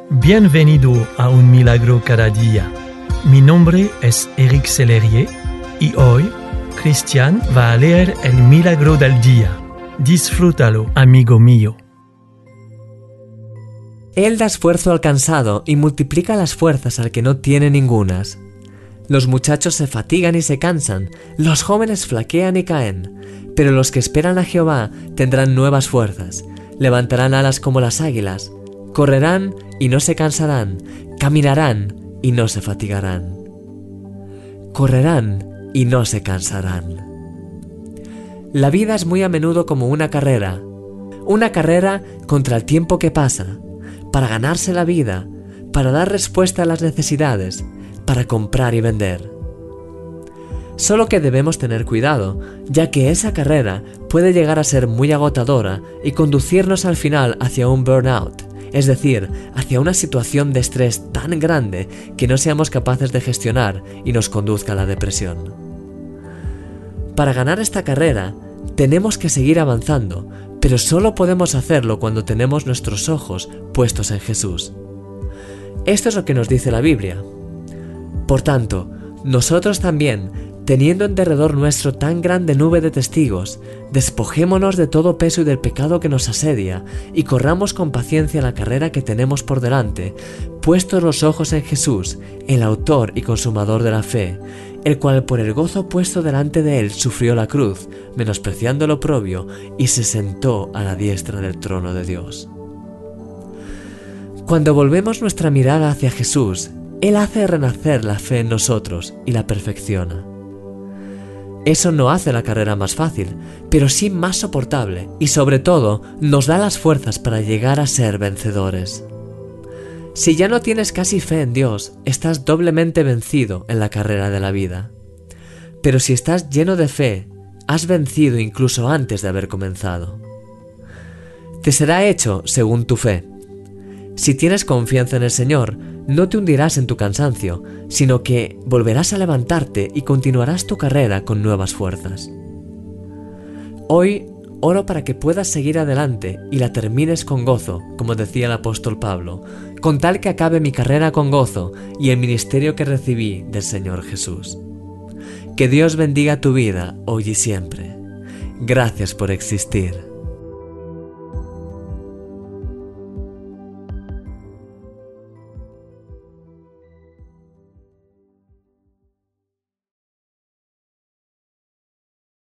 Bienvenido a Un Milagro Cada Día. Mi nombre es Eric Sellerier y hoy Cristian va a leer el Milagro del Día. Disfrútalo, amigo mío. Él da esfuerzo al cansado y multiplica las fuerzas al que no tiene ningunas. Los muchachos se fatigan y se cansan, los jóvenes flaquean y caen, pero los que esperan a Jehová tendrán nuevas fuerzas, levantarán alas como las águilas, correrán y no se cansarán, caminarán y no se fatigarán. Correrán y no se cansarán. La vida es muy a menudo como una carrera contra el tiempo que pasa, para ganarse la vida, para dar respuesta a las necesidades, para comprar y vender. Solo que debemos tener cuidado, ya que esa carrera puede llegar a ser muy agotadora y conducirnos al final hacia un burnout, es decir, hacia una situación de estrés tan grande que no seamos capaces de gestionar y nos conduzca a la depresión. Para ganar esta carrera, tenemos que seguir avanzando, pero solo podemos hacerlo cuando tenemos nuestros ojos puestos en Jesús. Esto es lo que nos dice la Biblia. Por tanto, nosotros también, teniendo en derredor nuestro tan grande nube de testigos, despojémonos de todo peso y del pecado que nos asedia, y corramos con paciencia la carrera que tenemos por delante, puestos los ojos en Jesús, el autor y consumador de la fe, el cual por el gozo puesto delante de él sufrió la cruz, menospreciando el oprobio, y se sentó a la diestra del trono de Dios. Cuando volvemos nuestra mirada hacia Jesús, Él hace renacer la fe en nosotros y la perfecciona. Eso no hace la carrera más fácil, pero sí más soportable y sobre todo nos da las fuerzas para llegar a ser vencedores. Si ya no tienes casi fe en Dios, estás doblemente vencido en la carrera de la vida. Pero si estás lleno de fe, has vencido incluso antes de haber comenzado. Te será hecho según tu fe. Si tienes confianza en el Señor, no te hundirás en tu cansancio, sino que volverás a levantarte y continuarás tu carrera con nuevas fuerzas. Hoy oro para que puedas seguir adelante y la termines con gozo, como decía el apóstol Pablo, con tal que acabe mi carrera con gozo y el ministerio que recibí del Señor Jesús. Que Dios bendiga tu vida hoy y siempre. Gracias por existir.